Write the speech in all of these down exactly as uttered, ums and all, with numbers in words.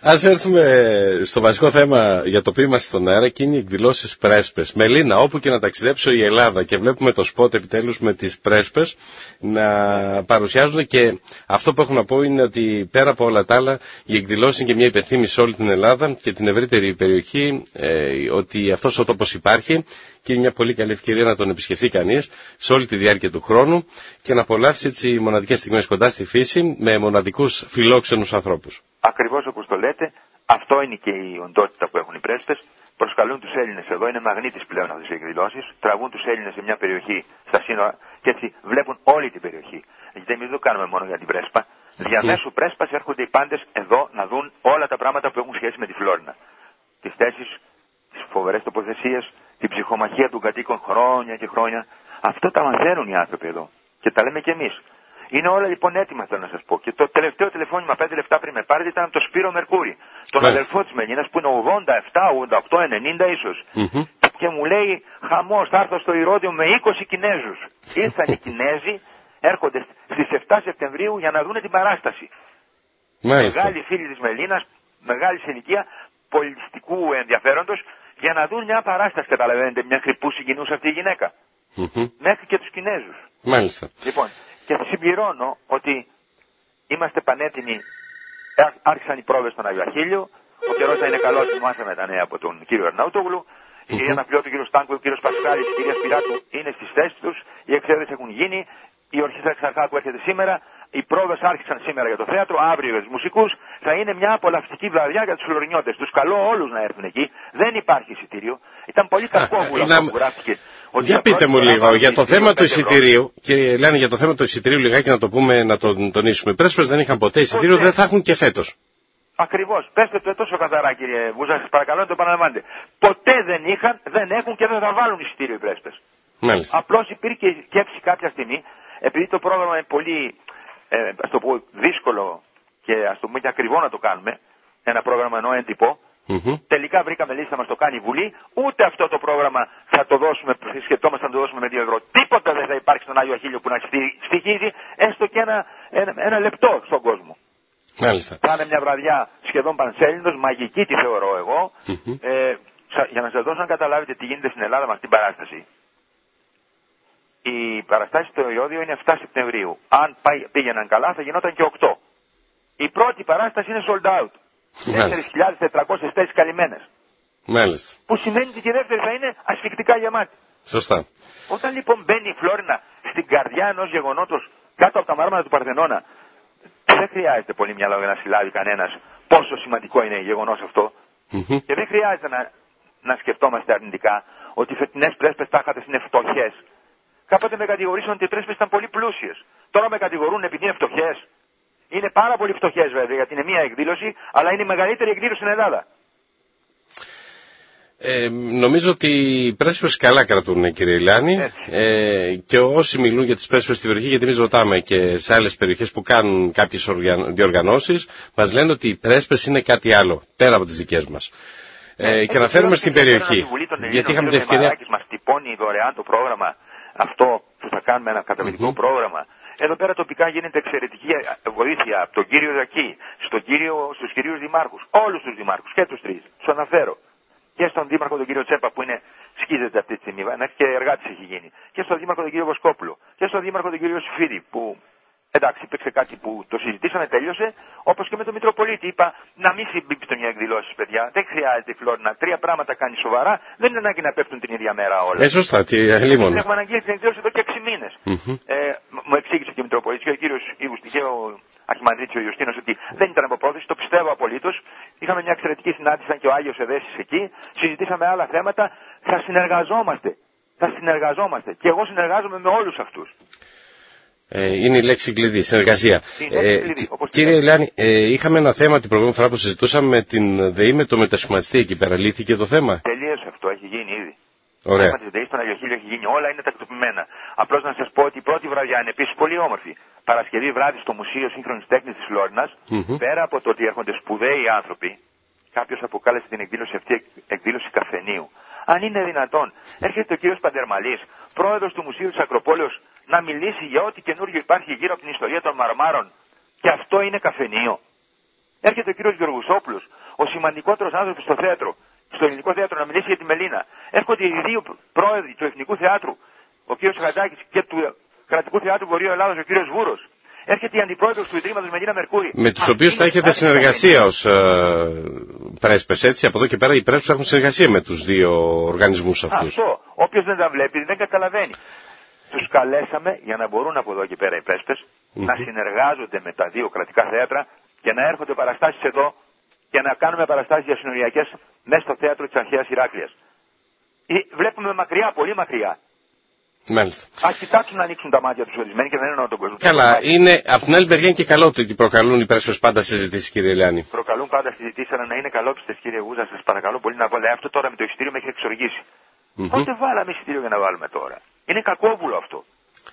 Ας έρθουμε στο βασικό θέμα για το οποίο είμαστε στον αέρα και είναι οι εκδηλώσεις πρέσπες. Μελίνα, όπου και να ταξιδέψω η Ελλάδα και βλέπουμε το σποτ επιτέλους με τις πρέσπες να παρουσιάζουν, και αυτό που έχω να πω είναι ότι πέρα από όλα τα άλλα οι εκδηλώσεις είναι και μια υπενθύμηση σε όλη την Ελλάδα και την ευρύτερη περιοχή ε, ότι αυτός ο τόπος υπάρχει και είναι μια πολύ καλή ευκαιρία να τον επισκεφθεί κανείς σε όλη τη διάρκεια του χρόνου και να απολαύσει έτσι μοναδικές στιγμές κοντά στη φύση με μοναδικούς φιλόξενους ανθρώπους. Ακριβώς όπως το λέτε, αυτό είναι και η οντότητα που έχουν οι πρέσπες. Προσκαλούν τους Έλληνες εδώ, είναι μαγνήτης πλέον αυτές οι εκδηλώσεις. Τραβούν τους Έλληνες σε μια περιοχή στα σύνορα και έτσι βλέπουν όλη την περιοχή. Γιατί εμείς δεν το κάνουμε μόνο για την πρέσπα. Διαμέσου πρέσπας έρχονται οι πάντες εδώ να δουν όλα τα πράγματα που έχουν σχέση με τη Φλόρινα. Τις θέσεις, τις φοβερές τοποθεσίες, την ψυχομαχία των κατοίκων χρόνια και χρόνια. Αυτό τα μαθαίνουν οι άνθρωποι εδώ. Και τα λέμε κι εμείς. Είναι όλα λοιπόν έτοιμα, θέλω να σας πω. Και το τελευταίο τηλεφώνημα πέντε λεπτά πριν με πάρετε ήταν από τον Σπύρο Μερκούρη, τον Μάλιστα. αδελφό της Μελίνας που είναι ογδόντα επτά, ογδόντα οκτώ, ενενήντα ίσως. Mm-hmm. Και μου λέει, χαμός, θα έρθω στο Ηρώδειο με είκοσι Κινέζους. Ήρθαν οι Κινέζοι, έρχονται στις επτά Σεπτεμβρίου για να δούνε την παράσταση. Μάλιστα. Μεγάλοι φίλοι της Μελίνας, μεγάλη ηλικία, πολιτιστικού ενδιαφέροντος, για να δουν μια παράσταση, καταλαβαίνετε, μια κρυπού συγκινούσε αυτή η γυναίκα. Mm-hmm. Μέχρι και τους Κινέζους. Μάλιστα. Λοιπόν, και συμπληρώνω ότι είμαστε πανέτοιμοι. Άρχισαν οι πρόβες στον Άγιο Αχίλιο. Ο καιρός θα είναι καλός, μάθαμε τα νέα από τον κύριο Αρναούτογλου. Η κυρία Ναπλιώτου, ο κύριος Στάνκου, ο κύριος Πασχάλης, η κυρία Σπυράτου είναι στις θέσεις τους. Οι εξέδρες έχουν γίνει. Η Ορχήστρα Εξαρχάκου έρχεται σήμερα. Οι πρόβες άρχισαν σήμερα για το θέατρο, αύριο για τους μουσικούς. Θα είναι μια απολαυστική βραδιά για τους φλωρινιώτες. Τους καλώ όλους να έρθουν εκεί. Δεν υπάρχει εισιτήριο. Ήταν πολύ κακόβουλο αυτό που γράφτηκε. Για πείτε μου λίγο για το θέμα του εισιτηρίου. Κύριε Λιάννη, για το θέμα του εισιτηρίου λιγάκι να το πούμε, να το τονίσουμε. Οι πρέσπες δεν είχαν ποτέ εισιτήριο, δεν θα έχουν και φέτος. Ακριβώς. Πέστε το τόσο καθαρά, κύριε Βούζα, σας παρακαλώ να το επαναλαμβάνετε. Ποτέ δεν είχαν, δεν έχουν και δεν θα βάλουν εισιτήριο οι πρέσπες. Απλώς υπήρχε σκέψη κάποια στιγμή, επειδή το πρόγραμμα είναι πολύ, ε, ας το πω, δύσκολο και ας το πούμε και ακριβό να το κάνουμε, ένα πρόγραμμα εννοώ έντυπο. Mm-hmm. Τελικά βρήκαμε λίστα, μας το κάνει η Βουλή. Ούτε αυτό το πρόγραμμα θα το δώσουμε, σκεπτόμαστε να το δώσουμε με δύο ευρώ. Τίποτα δεν θα υπάρξει στον Άγιο Αχίλιο που να στοιχίζει έστω και ένα, ένα, ένα λεπτό στον κόσμο. Μάλιστα. Θα είναι μια βραδιά σχεδόν πανσέλινος, μαγική τη θεωρώ εγώ. Mm-hmm. Ε, για να σας δώσω να καταλάβετε τι γίνεται στην Ελλάδα με αυτή την παράσταση. Η παραστάση στο Ηρώδειο είναι επτά Σεπτεμβρίου. Αν πήγαιναν καλά θα γινόταν και οκτώ. Η πρώτη παράσταση είναι sold out. τέσσερις χιλιάδες τετρακόσιες θέσεις καλυμμένες. Μάλιστα. Που σημαίνει ότι και η δεύτερη θα είναι ασφυκτικά γεμάτη. Σωστά. Όταν λοιπόν μπαίνει η Φλόρινα στην καρδιά ενός γεγονότος κάτω από τα μαρμάρα του Παρθενώνα, δεν χρειάζεται πολύ μυαλό για να συλλάβει κανένας πόσο σημαντικό είναι γεγονός αυτό. Mm-hmm. Και δεν χρειάζεται να, να σκεφτόμαστε αρνητικά ότι οι φετινές πρέσπες τάχατες είναι φτωχές. Κάποτε με κατηγορήσαν ότι οι πρέσπες ήταν πολύ πλούσιες. Τώρα με κατηγορούν επειδή είναι φτωχές. Είναι πάρα πολύ φτωχές βέβαια, γιατί είναι μία εκδήλωση, αλλά είναι η μεγαλύτερη εκδήλωση στην Ελλάδα. Ε, νομίζω ότι οι πρέσπες καλά κρατούν, κύριε Ηλιάννη, ε, και όσοι μιλούν για τις πρέσπες στη περιοχή, γιατί εμείς ρωτάμε και σε άλλες περιοχές που κάνουν κάποιες διοργανώσεις, μας λένε ότι οι πρέσπες είναι κάτι άλλο, πέρα από τις δικές μας. Ε, ε, και να φέρουμε στην περιοχή. Γιατί είχαμε την ευκαιρία. Μας τυπώνει δωρεάν το πρόγραμμα αυτό που θα κάνουμε, ένα καταπληκτικό mm-hmm. πρόγραμμα. Εδώ πέρα τοπικά γίνεται εξαιρετική βοήθεια από τον κύριο Δακή, στον κύριο, στους κυρίους δημάρχους, όλους τους δημάρχους και τους τρεις. Τους αναφέρω. Και στον δήμαρχο τον κύριο Τσέπα που είναι, σκίζεται αυτή τη στιγμή, και εργάτης έχει γίνει. Και στον δήμαρχο τον κύριο Βοσκόπουλο. Και στον δήμαρχο τον κύριο Σιφίδη που, εντάξει, υπήρξε κάτι που το συζητήσαμε, τέλειωσε. Όπως και με τον Μητροπολίτη. Είπα να μην συμπίπτουν οι εκδηλώσεις, παιδιά. Δεν χρειάζεται η Φλόρινα. Τρία πράγματα κάνει σοβαρά. Δεν είναι ανάγκη να πέφτουν την ίδια μέρα όλα. Ε, σωστά, τι λίμον. Έχουμε αναγγείλει την εκδήλωση εδώ και έξι μήνες. Mm-hmm. Ε, μου εξήγησε και ο Μητροπολίτης και ο κύριος και ο Αρχιμανδρίτης ο Ιουστίνος ότι δεν ήταν από πρόθεση, το πιστεύω απολύτως. Είχαμε μια εξαιρετική συνάντηση, ήταν και ο Άγιος Εδέσης εκεί. Συζητήσαμε άλλα θέματα. Θα συνεργαζόμαστε. Θα συνεργαζόμαστε. Και εγώ συνεργάζομαι με όλους αυτούς. Ε, είναι η λέξη κλειδί, συνεργασία. Ε, κλειδί, κύριε Ηλιάννη, ε, είχαμε ένα θέμα την προηγούμενη φορά που συζητούσαμε με την ΔΕΗ, με το μετασχηματιστή εκεί πέρα. Λύθηκε το θέμα. Τελείωσε αυτό, έχει γίνει ήδη. Ωραία. Το θέμα της ΔΕΗ στον Άγιο Αχίλιο έχει γίνει, όλα είναι τακτοποιημένα. Απλώς να σας πω ότι η πρώτη βραδιά είναι επίσης πολύ όμορφη. Παρασκευή βράδυ στο Μουσείο Σύγχρονης Τέχνης της Φλόρινας, mm-hmm. πέρα από το ότι έρχονται σπουδαίοι άνθρωποι, κάποιος αποκάλεσε την εκδήλωση αυτή εκδήλωση καφενείου. Αν είναι δυνατόν, έρχεται ο κύριος Παντερμαλής, πρόεδρος του Μουσείου της Ακροπόλεως, να μιλήσει για ό,τι καινούριο υπάρχει γύρω από την ιστορία των Μαρμάρων. Και αυτό είναι καφενείο. Έρχεται ο κύριος Γεωργουσόπουλος, ο σημαντικότερος άνθρωπος στο θέατρο, στο ελληνικό θέατρο, να μιλήσει για τη Μελίνα. Έρχονται οι δύο πρόεδροι του Εθνικού Θεάτρου, ο κύριος Χαντάκης, και του Κρατικού Θεάτρου Βορείου Ελλάδος, ο κύριος Βούρος. Έρχεται η αντιπρόεδρος του Ιδρύματος Μελίνα Μερκούρη. Με τους οποίους θα έχετε συνεργασία ως ε, πρέσπες, έτσι. Από εδώ και πέρα οι πρέσπες έχουν συνεργασία με τους δύο οργανισμούς αυτούς. Αυτό. Όποιος δεν τα βλέπει δεν καταλαβαίνει. Τους καλέσαμε για να μπορούν από εδώ και πέρα οι πρέσπες mm-hmm. να συνεργάζονται με τα δύο κρατικά θέατρα και να έρχονται παραστάσεις εδώ και να κάνουμε παραστάσεις διασυνοριακές μέσα στο θέατρο της Αρχαίας Ηράκλειας. Βλέπουμε μακριά, πολύ μακριά. Μάλιστα. Ας κοιτάξουν να ανοίξουν τα μάτια τους ορισμένοι και δεν εννοώ τον κόσμο. Καλά, είναι, από την άλλη μεριά είναι και καλό ότι προκαλούν οι πρέσπες πάντα συζητήσεις, κύριε Ηλιάννη. Προκαλούν πάντα συζητήσεις, αλλά να είναι καλόπιστες, κύριε Γούζα, σας παρακαλώ πολύ να βάλετε. Αυτό τώρα με το εισιτήριο με έχει εξοργήσει. Mm-hmm. Πότε βάλαμε εισιτήριο για να βάλουμε τώρα. Είναι κακόβουλο αυτό.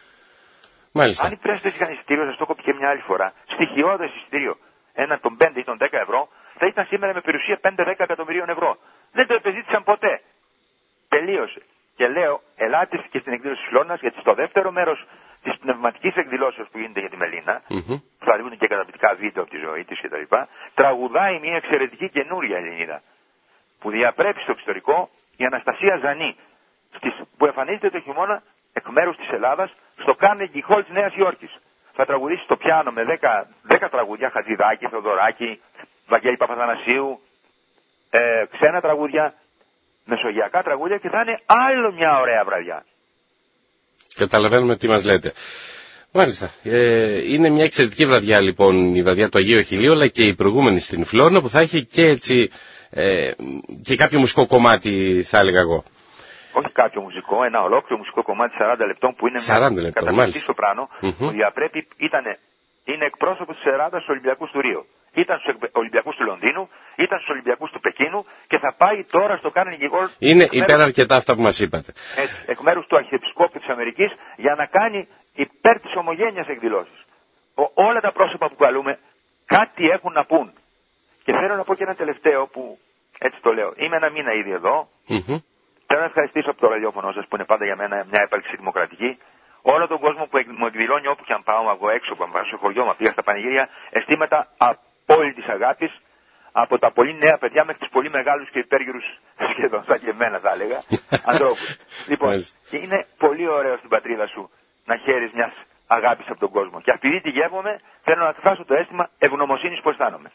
Μάλιστα. Αν οι πρέσπες είχαν εισιτήριο, σας το έχω πει και μια άλλη φορά, στοιχειώδες εισιτήριο, ένα των πέντε ή των δέκα ευρώ, θα ήταν σήμερα με περιουσία πέντε δέκα εκατομμυρίων ευρώ. Δεν το επεζήτησαν ποτέ. Τελείωσε. Και λέω, ελάτε και στην εκδήλωση της Λώνας, γιατί στο δεύτερο μέρος της πνευματικής εκδηλώσεως που γίνεται για τη Μελίνα, mm-hmm. που θα δουν και καταπληκτικά βίντεο από τη ζωή της κτλ., τραγουδάει μια εξαιρετική καινούρια Ελληνίδα, που διαπρέπει στο εξωτερικό η Αναστασία Ζανή, στις, που εμφανίζεται το χειμώνα εκ μέρους της Ελλάδας στο Carnegie Hall της Νέας Υόρκης. Θα τραγουδήσει στο πιάνο με δέκα τραγούδια, Χατζηδάκη, Θεοδωράκη, Βαγγέλη Παπαθανασίου, ε, ξένα τραγούδια, μεσογειακά τραγούδια, και θα είναι άλλο μια ωραία βραδιά. Καταλαβαίνουμε τι μας λέτε. Μάλιστα. Ε, είναι μια εξαιρετική βραδιά λοιπόν η βραδιά του Αγίου Αχιλλείου, αλλά και η προηγούμενη στην Φλόρνα, που θα έχει και έτσι ε, και κάποιο μουσικό κομμάτι, θα έλεγα εγώ. Όχι κάποιο μουσικό, ένα ολόκληρο μουσικό κομμάτι σαράντα λεπτών που είναι μια καταπληκτική σοπράνο, mm-hmm. που διαπρέπει, ήτανε, είναι εκπρόσωπος της Ελλάδας στους Ολυμπιακούς του Ρίο. Ήταν στους Ολυμπιακούς του Λονδίνου, ήταν στους Ολυμπιακούς του Πεκίνου και θα πάει τώρα στο Carnegie Hall. Είναι υπεραρκετά αυτά που μας είπατε. Έτσι, εκ μέρους του Αρχιεπισκόπου της Αμερικής, για να κάνει υπέρ της ομογένειας εκδηλώσεις. Ο, όλα τα πρόσωπα που καλούμε κάτι έχουν να πούν. Και θέλω να πω και ένα τελευταίο που έτσι το λέω. Είμαι ένα μήνα ήδη εδώ. Mm-hmm. Θέλω να ευχαριστήσω από το ραδιόφωνο σας που είναι πάντα για μένα μια έπαρξη δημοκρατική. Όλο τον κόσμο που μου εκδηλώνει όπου και αν πάω, εγώ έξω, που αν πάω στο χωριό, μα πήγα στα πανηγύρια, αισθήματα απόλυτης αγάπης από τα πολύ νέα παιδιά μέχρι τους πολύ μεγάλους και υπέργυρους, σχεδόν σαν και εμένα θα έλεγα, ανθρώπους. Λοιπόν, και είναι πολύ ωραίο στην πατρίδα σου να χαίρεις μιας αγάπης από τον κόσμο. Και επειδή τη γεύομαι, θέλω να εκφράσω το αίσθημα ευγνωμοσύνης που αισθάνομαι.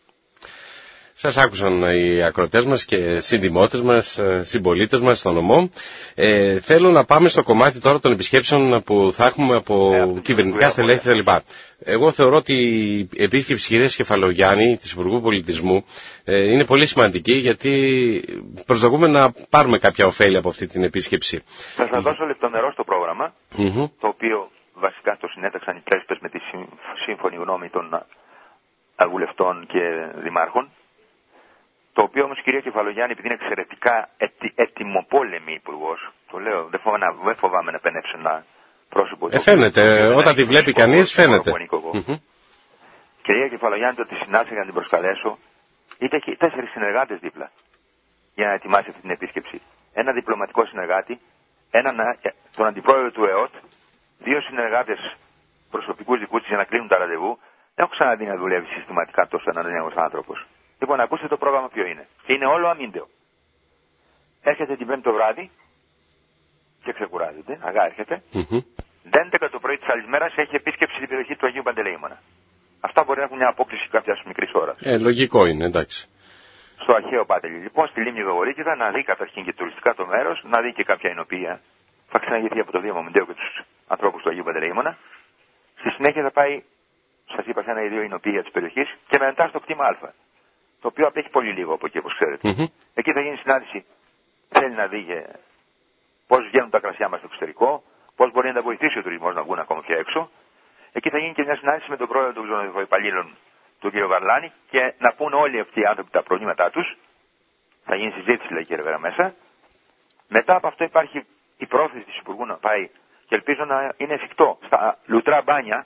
Σας άκουσαν οι ακροατές μας και συντιμότες μας, συμπολίτες μας στον νομό. Ε, θέλω να πάμε στο κομμάτι τώρα των επισκέψεων που θα έχουμε από ε, κυβερνητικά στελέχη κτλ. Εγώ θεωρώ ότι η επίσκεψη κυρίας Κεφαλογιάννη, της Υπουργού Πολιτισμού, ε, είναι πολύ σημαντική, γιατί προσδοκούμε να πάρουμε κάποια ωφέλη από αυτή την επίσκεψη. Θα σας δώσω λεπτομερώς το πρόγραμμα, mm-hmm. το οποίο βασικά το συνέταξαν οι πρέσπες με τη σύμφωνη γνώμη των βουλευτών και δημάρχων. Το οποίο όμως, κυρία Κεφαλογιάννη, επειδή είναι εξαιρετικά ετι, ετοιμοπόλεμη υπουργός, το λέω, δεν φοβάμαι, δεν φοβάμαι να πενέψω ένα πρόσωπο. Ε, φαίνεται, όταν τη βλέπει κανείς φαίνεται. Mm-hmm. Κυρία Κεφαλογιάννη, το ότι συνάντησα για να την προσκαλέσω, ήταν και τέσσερις συνεργάτες δίπλα για να ετοιμάσει αυτή την επίσκεψη. Ένα διπλωματικό συνεργάτη, έναν, τον αντιπρόεδρο του ΕΟΤ, δύο συνεργάτες προσωπικούς δικούς της για να κλείνουν τα ραντεβού. Δεν έχω ξαναδεί να δουλεύει συστηματικά τόσο ένας νέος άνθρωπος. Λοιπόν, ακούστε το πρόγραμμα ποιο είναι. Και είναι όλο αμύντεο. Έρχεται την Πέμπτη το βράδυ και ξεκουράζεται. Αγά έρχεται. Mm-hmm. έντεκα το πρωί της άλλης μέρας έχει επίσκεψη στην περιοχή του Αγίου Παντελεήμωνα. Αυτά μπορεί να έχουν μια απόκληση κάποια μικρή ώρα. Ε, λογικό είναι, εντάξει. Στο αρχαίο Πάτελη. Λοιπόν, στη λίμνη Γογορίτιδα να δει καταρχήν και τουριστικά το μέρος, να δει και κάποια εινοποιία. Θα ξαναγηθεί από το Δήμο Μοντέο και τους ανθρώπους του Αγίου Παντελεήμωνα. Στη συνέχεια θα πάει, σας είπα, σε ένα ή δύο εινοποιία της περιοχής και μετά στο κτήμα Α. Το οποίο απέχει πολύ λίγο από εκεί, όπως ξέρετε. Mm-hmm. Εκεί θα γίνει συνάντηση. Θέλει να δει πώς βγαίνουν τα κρασιά μας στο εξωτερικό, πώς μπορεί να τα βοηθήσει ο τουρισμός να βγουν ακόμα πιο έξω. Εκεί θα γίνει και μια συνάντηση με τον πρόεδρο των ξενοδοχοϊπαλλήλων, τον κύριο Βαρλάνη, και να πούν όλοι αυτοί οι άνθρωποι τα προβλήματά τους. Θα γίνει συζήτηση, λέει, κύριε Βέρα, μέσα. Μετά από αυτό υπάρχει η πρόθεση της Υπουργού να πάει, και ελπίζω να είναι εφικτό, στα Λουτρά Μπάνια.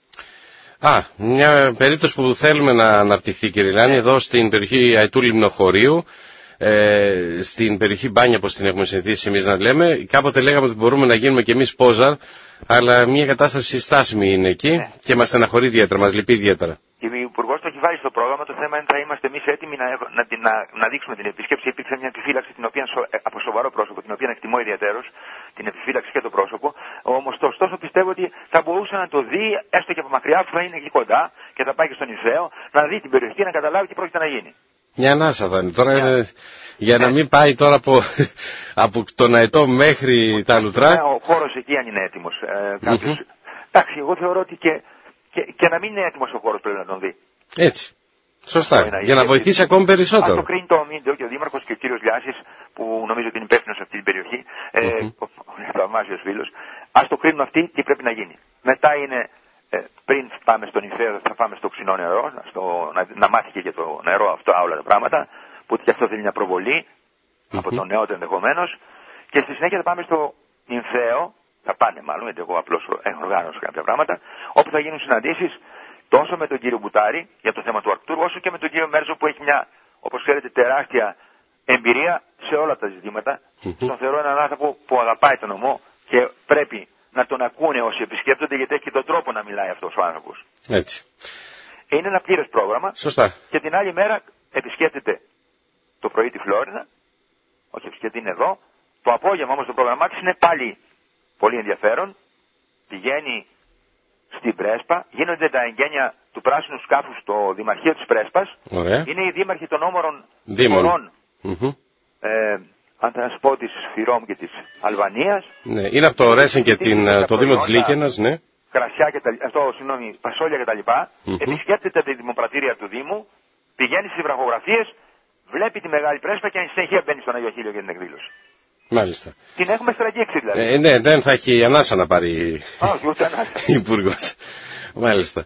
Α, μια περίπτωση που θέλουμε να αναρτηθεί, κύριε Λάνη, εδώ στην περιοχή Αϊτού Λιμνοχωρίου, ε, στην περιοχή Μπάνια, όπως την έχουμε συνηθίσει εμείς να λέμε. Κάποτε λέγαμε ότι μπορούμε να γίνουμε και εμείς Πόζαρ, αλλά μια κατάσταση στάσιμη είναι εκεί, ναι, και μας στεναχωρεί ιδιαίτερα, μας λυπεί ιδιαίτερα. Η Υπουργός το έχει βάλει στο πρόγραμμα. Το θέμα είναι θα είμαστε εμείς έτοιμοι να, να, να, να δείξουμε την επίσκεψη. Υπήρξε μια επιφύλαξη την οποία, από σοβαρό πρόσωπο, την οποία εκτιμώ ιδιαίτερως, την επιφύλαξη και το πρόσωπο. Όμως, ωστόσο, πιστεύω ότι θα μπορούσε να το δει έστω και από μακριά, που θα είναι εκεί κοντά και θα πάει και στον Ιθαίο, να δει την περιοχή και να καταλάβει τι πρόκειται να γίνει. Μια ανάσα θα είναι. Τώρα είναι, για να μην πάει τώρα από, από τον Αετό μέχρι τα Λουτρά. Ο χώρος εκεί αν είναι έτοιμος. Ε, κάποιος... mm-hmm. Εντάξει, εγώ θεωρώ ότι και, και, και να μην είναι έτοιμος ο χώρος πρέπει να τον δει. Έτσι. Σωστά. Για να βοηθήσει γιατί, ακόμη περισσότερο. Αν το κρίνει το Μίντεο και ο Δήμαρχος και ο κύριος Λιάσης, που νομίζω ότι είναι υπεύθυνος σε αυτή την περιοχή, ε, mm-hmm. ο θαυμάσιος φίλος, ας το κρίνουν αυτοί τι πρέπει να γίνει. Μετά είναι, ε, πριν πάμε στον Ιθαίο, θα πάμε στο ξινό νερό, στο, να, να μάθει και για το νερό αυτό όλα τα πράγματα, που και αυτό θέλει μια προβολή mm-hmm. από τον νεότερο ενδεχομένως, και στη συνέχεια θα πάμε στο Ινθαίο, θα πάνε μάλλον, γιατί εγώ απλώς οργάνωσα κάποια πράγματα, όπου θα γίνουν συναντήσεις τόσο με τον κύριο Μπουτάρη για το θέμα του Αρκτούρου, όσο και με τον κύριο Μέρζο που έχει μια, όπως ξέρετε, τεράστια εμπειρία σε όλα τα ζητήματα. Mm-hmm. Τον θεωρώ έναν άνθρωπο που αγαπάει τον νομό και πρέπει να τον ακούνε όσοι επισκέπτονται, γιατί έχει και τον τρόπο να μιλάει αυτός ο άνθρωπος. Έτσι. Είναι ένα πλήρες πρόγραμμα. Σωστά. Και την άλλη μέρα επισκέπτεται το πρωί τη Φλόρινα, όχι επισκέπτεται είναι εδώ. Το απόγευμα όμως το πρόγραμμά της είναι πάλι πολύ ενδιαφέρον. Πηγαίνει στην Πρέσπα, γίνονται τα εγγένεια του πράσινου σκάφου στο Δημαρχείο της Πρέσπας. Ωραία. Είναι οι δήμαρχοι των όμορων χωρών, mm-hmm. ε, αν θα σας πω, της Φιρόμ και της Αλβανίας. Ναι, είναι από το Ρέσεν και την, το Δήμο της Λίκαινας, ναι. Κρασιά και τα, αυτό, συγγνώμη, πασόλια και τα λοιπά. Mm-hmm. Επισκέπτεται τη δημοπρατήρια του Δήμου, πηγαίνει στις βραχογραφίες, βλέπει τη Μεγάλη Πρέσπα και εν συνεχεία μπαίνει στον Αγιο Χίλιο για την εκδήλωση. Μάλιστα. Την έχουμε στραγγίξει δηλαδή. Ε, ναι, δεν θα έχει ανάσα να πάρει όχι, ούτε ανάσα. υπουργός. Μάλιστα.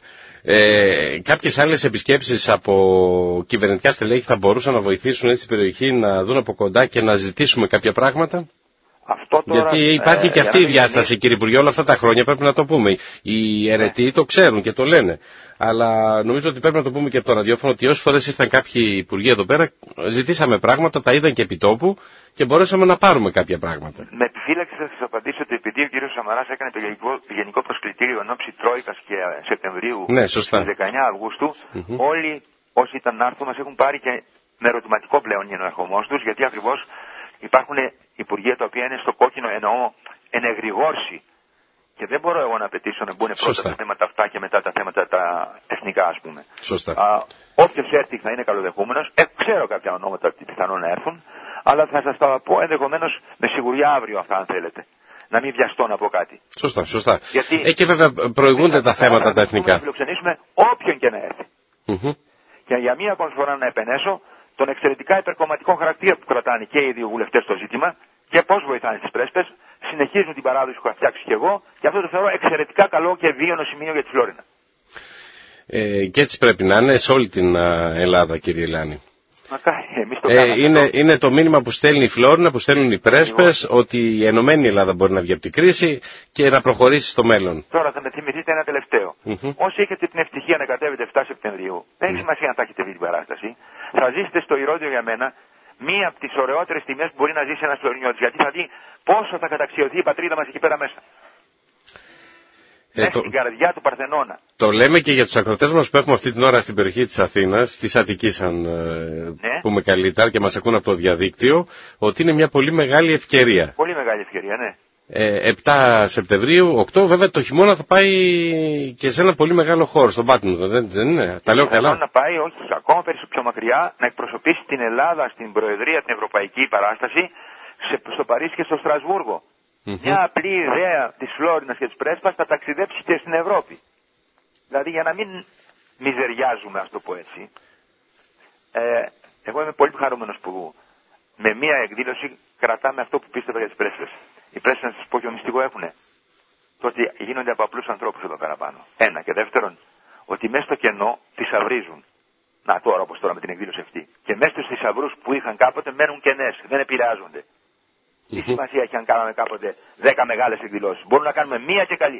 Ε, κάποιες άλλες επισκέψεις από κυβερνητικά στελέχη θα μπορούσαν να βοηθήσουν έτσι την περιοχή να δουν από κοντά και να ζητήσουμε κάποια πράγματα. Αυτό τώρα, γιατί υπάρχει ε, και αυτή η διάσταση, είναι... κύριε Υπουργέ, όλα αυτά τα χρόνια πρέπει να το πούμε. Οι αιρετοί ναι. το ξέρουν και το λένε. Αλλά νομίζω ότι πρέπει να το πούμε και από το ραδιόφωνο ότι όσες φορές ήρθαν κάποιοι υπουργοί εδώ πέρα, ζητήσαμε πράγματα, τα είδαν και επί τόπου και μπορέσαμε να πάρουμε κάποια πράγματα. Με επιφύλαξη θα σας απαντήσω ότι επειδή ο κύριος Σαμαράς έκανε το γενικό, γενικό προσκλητήριο εν ώψη Τρόικας και Σεπτεμβρίου ναι, σωστά. στις δεκαεννιά Αυγούστου, mm-hmm. όλοι όσοι ήταν να έρθουν μας έχουν πάρει και με ερωτηματικό πλέον για τον ερχομό τους, γιατί ακριβώς υπάρχουν υπουργεία τα οποία είναι στο κόκκινο, εννοώ ενεγρηγόρση. Και δεν μπορώ εγώ να απαιτήσω να μπουν πρώτα τα θέματα αυτά και μετά τα θέματα τα εθνικά, ας πούμε. Σωστά. Όποιος έρθει θα είναι καλοδεχούμενος. Ε, ξέρω κάποια ονόματα ότι πιθανόν να έρθουν, αλλά θα σας τα πω ενδεχομένως με σιγουριά αύριο αυτά, αν θέλετε. Να μην βιαστώ να πω κάτι. Σωστά, σωστά. Γιατί ε, και βέβαια προηγούνται τα θέματα τα εθνικά. Να φιλοξενήσουμε όποιον και να έρθει. Mm-hmm. Και για μία ακόμη φορά να επενέσω τον εξαιρετικά υπερκομματικό χαρακτήρα που κρατάνε και οι δύο βουλευτές στο ζήτημα και πώς βοηθάνε τις πρέσπες, συνεχίζουν την παράδοση που έχω φτιάξει και εγώ και αυτό το θεωρώ εξαιρετικά καλό και βίωνο σημείο για τη Φλόρινα. Ε, και έτσι πρέπει να είναι σε όλη την α, Ελλάδα, κύριε Λάνη. Εμείς το ε, είναι, είναι το μήνυμα που στέλνει η Φλόρινα, που στέλνουν οι πρέσπες, Εγώ. ότι η ενωμένη Ελλάδα μπορεί να βγει από την κρίση και να προχωρήσει στο μέλλον. Τώρα θα με θυμηθείτε ένα τελευταίο. Mm-hmm. Όσοι έχετε την ευτυχία να κατέβετε εφτά Σεπτεμβρίου, δεν έχει mm. σημασία αν θα έχετε δει την παράσταση, θα ζήσετε στο Ηρώδειο για μένα μία από τις ωραιότερες στιγμές που μπορεί να ζήσει ένας Φλωρινιώτης, γιατί θα δει πόσο θα καταξιωθεί η πατρίδα μας εκεί πέρα μέσα. Ε, μέσα το... στην καρδιά του Παρθενώνα. Το λέμε και για τους ακροτές μας που έχουμε αυτή την ώρα στην περιοχή της Αθήνας, της Αττικής αν ναι. πούμε καλύτερα και μας ακούν από το διαδίκτυο, ότι είναι μια πολύ μεγάλη ευκαιρία. Πολύ μεγάλη ευκαιρία, ναι. Ε, επτά Σεπτεμβρίου, οκτώ βέβαια το χειμώνα θα πάει και σε ένα πολύ μεγάλο χώρο, στον Πάτμινο, δεν, δεν είναι, τα λέω καλά. Να πάει, όχι, ακόμα περισσότερο πιο μακριά, να εκπροσωπήσει την Ελλάδα στην Προεδρία, την Ευρωπαϊκή Παράσταση, σε, στο Παρίσι και στο Στρασβούργο. Mm-hmm. Μια απλή ιδέα της Φλόρινας και της Πρέσπας θα ταξιδέψει και στην Ευρώπη. Δηλαδή για να μην μιζεριάζουμε, ας το πω έτσι. Ε, εγώ είμαι πολύ χαρούμενος που με μια εκδήλωση κρατάμε αυτό που πίστευα για τις Πρέσπες. Οι Πρέσπες, να σας πω και μυστικό έχουνε. Το ότι γίνονται από απλούς ανθρώπους εδώ πέρα πάνω. Ένα. Και δεύτερον, ότι μέσα στο κενό θησαυρίζουν. Να τώρα, όπως τώρα με την εκδήλωση αυτή. Και μέσα στους θησαυρούς που είχαν κάποτε μένουν κενές, δεν επηρεάζονται. Τι mm-hmm. σημασία έχει αν κάναμε κάποτε δέκα μεγάλες εκδηλώσεις. Μπορούμε να κάνουμε μία και καλή.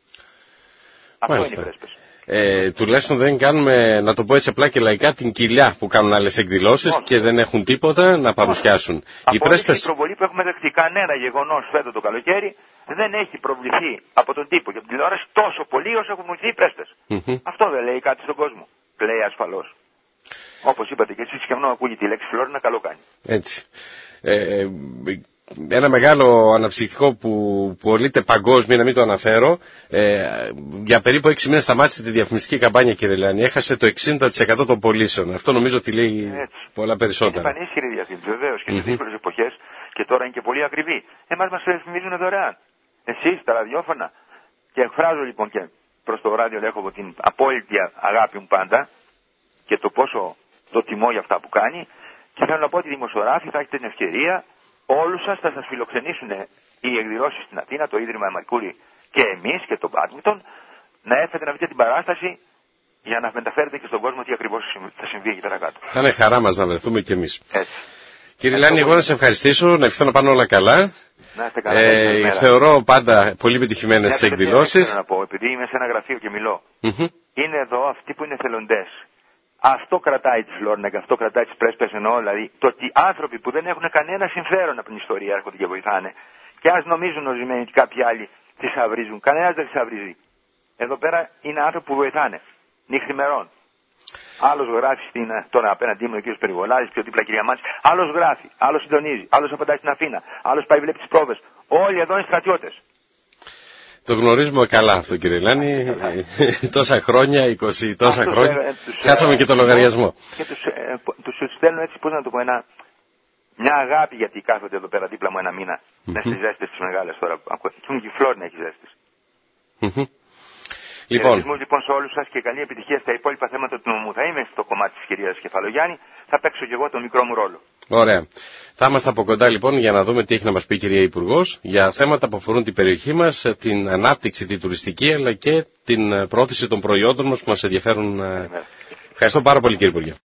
Αυτό είναι οι Πρέσπες. Ε, τουλάχιστον δεν κάνουμε, να το πω έτσι απλά και λαϊκά, την κοιλιά που κάνουν άλλες εκδηλώσεις και δεν έχουν τίποτα να παρουσιάσουν. Οι Πρέσπες... Η προβολή που έχουμε δεχτεί, κανένα γεγονός φέτος το καλοκαίρι δεν έχει προβληθεί από τον τύπο και από την τηλεόραση τόσο πολύ όσο έχουν βοηθηθεί οι Πρέσπες. Mm-hmm. Αυτό δεν λέει κάτι στον κόσμο. κλαίει ασφαλώς. Όπως είπατε και εσείς, και ενώ ακούγεται η λέξη Φλόρινα, καλό κάνει. Έτσι. Ε, ένα μεγάλο αναψυκτικό που πωλείται παγκόσμια, να μην το αναφέρω, ε, για περίπου έξι μήνες σταμάτησε τη διαφημιστική καμπάνια, κύριε Λάνη. Έχασε το εξήντα τοις εκατό των πωλήσεων. Αυτό νομίζω ότι λέει έτσι πολλά περισσότερα. Είναι πανίσχυρη η διαφήμιση, βεβαίως, και σε δύσκολες εποχές, και τώρα είναι και πολύ ακριβή. Εμάς μας διαφημίζουν δωρεάν. Εσείς, τα ραδιόφωνα. Και εκφράζω λοιπόν και προς το ράδιο Λέχοβο την απόλυτη αγάπη μου πάντα και το πόσο το τιμώ για αυτά που κάνει. Και θέλω να πω ότι οι δημοσιογράφοι θα έχετε την ευκαιρία, όλους σας θα σας φιλοξενήσουν οι εκδηλώσεις στην Αθήνα, το Ίδρυμα Μαρκούρη και εμείς και το Badminton, να έρθετε να δείτε την παράσταση για να μεταφέρετε και στον κόσμο τι ακριβώς θα συμβεί εκεί πέρα κάτω. Θα είναι χαρά μας να βρεθούμε κι εμείς. Έτσι. Κύριε Λάνη, εγώ να σε ευχαριστήσω, να ευχηθώ να πάνε όλα καλά. Να είστε καλά. Ε, θεωρώ πάντα πολύ πετυχημένες τις εκδηλώσεις. Θέλω να πω, επειδή είμαι σε ένα γραφείο και μιλώ, Mm-hmm. είναι εδώ αυτοί που είναι θελοντές. Αυτό κρατάει τη Φλόρινα και αυτό κρατάει τις πρέσπες, εννοώ δηλαδή το ότι άνθρωποι που δεν έχουν κανένα συμφέρον από την ιστορία έρχονται και βοηθάνε. Και ας νομίζουν ορισμένοι ότι κάποιοι άλλοι θησαυρίζουν. Κανένας δεν θησαυρίζει. Εδώ πέρα είναι άνθρωποι που βοηθάνε. Νύχθημερών. Άλλος γράφει στην, τώρα απέναντί μου ο κ. Περιβολάδης, πιο δίπλα κυρία Μάτση. Άλλος γράφει, άλλος συντονίζει, άλλος απαντάει στην Αθήνα, άλλος πάει βλέπει τις πρόβες. Όλοι εδώ είναι στρατιώτες. Το γνωρίζουμε καλά αυτό, κύριε Λάνη. Τόσα χρόνια, είκοσι τόσα Αυτούς, χρόνια. ε, τους, Χάσαμε ε, και το λογαριασμό. Και τους, ε, τους στέλνω έτσι, πώς να το πω, ένα, μια αγάπη, γιατί κάθονται εδώ πέρα δίπλα μου ένα μήνα. Mm-hmm. Να στις ζέστες τις μεγάλες τώρα. Ακούν και η Φλόρινα έχει ζέστες. Mm-hmm. Λοιπόν. Χαιρετισμούς λοιπόν σε όλους σας και καλή επιτυχία στα υπόλοιπα θέματα του νομού. Θα είμαι στο κομμάτι της κυρίας Κεφαλογιάννη, θα παίξω και εγώ τον μικρό μου ρόλο. Ωραία. Θα είμαστε από κοντά λοιπόν για να δούμε τι έχει να μας πει η κυρία Υπουργός για θέματα που αφορούν την περιοχή μας, την ανάπτυξη, την τουριστική, αλλά και την πρόθεση των προϊόντων μας που μας ενδιαφέρουν. Ευχαριστώ πάρα πολύ, κύριε Υπουργέ.